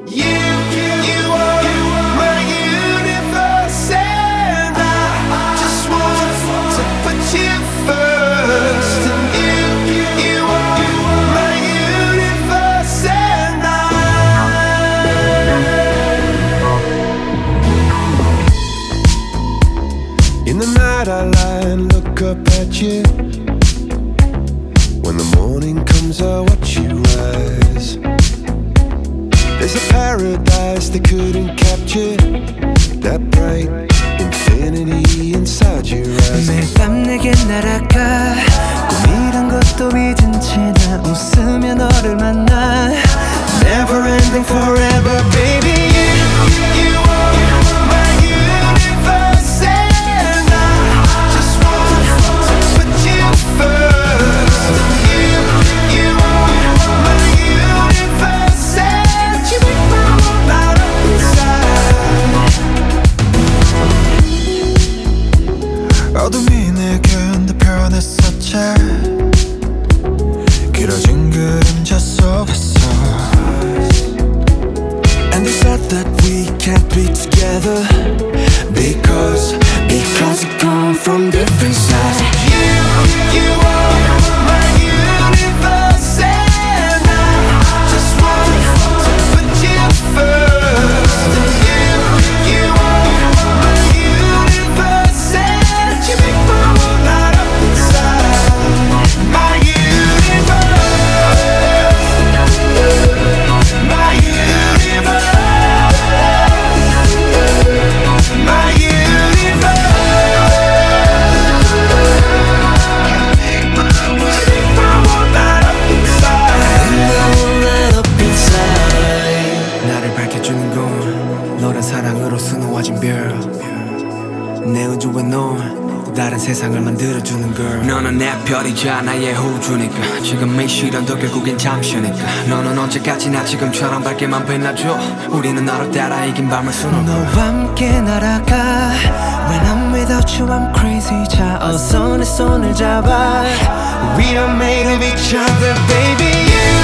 You are my universe, and I just want to put you first. And you are my universe, and in the night I lie and look up at you. When the morning comes I watch you rise. There's a paradise they couldn't capture, that bright infinity inside your eyes. 매일 밤 내게 날아가 꿈이란 것도 잊은 채 나 웃으며 너를 만나. Never ending forever baby. You are my universe, and I just want to put you first. You are my universe, and you make my world light up inside. 어둠이 내겐 더 변했었지. 길어진 그림자 속에서. And they said that we can't be together because we come from different sides. You are my universe, and I just want to put you first. You are my universe, and you make my world light up inside. My universe, my universe, my universe. 나를 밝혀주는 건 너란 사랑으로 수놓아진 별. 내 우주에 넌 다른 세상을 만들어주는 걸. 너는 내 별이자 나의 호주니까 지금 이 시련도 결국엔 잠시니까. 너는 언제까지나 지금처럼 밝게만 빛나줘. 우리는 너를 따라 이긴 밤을 수놓고 너와 함께 날아가. When I'm without you I'm crazy. 자 어서 내 손을 잡아. We are made of each other baby.